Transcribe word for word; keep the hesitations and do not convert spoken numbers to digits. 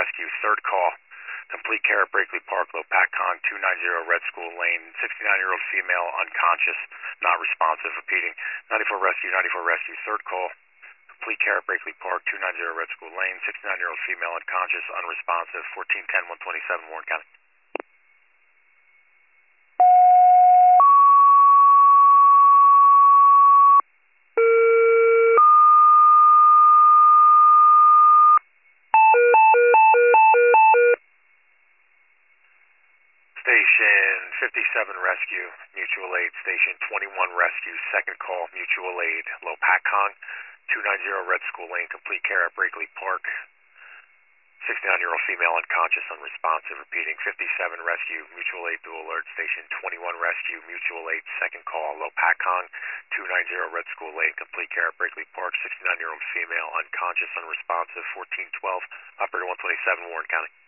rescue, third call. Complete care at Brakely Park, Lopatcon, two ninety Red School Lane. sixty-nine-year-old female, unconscious, not responsive. Repeating, ninety-four rescue, ninety-four rescue, third call. Complete care at Brakely Park, two ninety Red School Lane. sixty-nine-year-old female, unconscious, unresponsive. fourteen ten, one twenty-seven, Warren County. Station fifty-seven Rescue, Mutual Aid. Station twenty-one Rescue, second call, Mutual Aid. Lopatcon, two ninety Red School Lane. Complete care at Brakely Park. sixty-nine-year-old female, unconscious, unresponsive. Repeating, fifty-seven Rescue, Mutual Aid Dual Alert. Station twenty-one Rescue, Mutual Aid, second call, Lopatcon, two ninety Red School Lane. Complete care at Brakely Park. sixty-nine-year-old female, unconscious, unresponsive. fourteen twelve, Operator one twenty-seven, Warren County.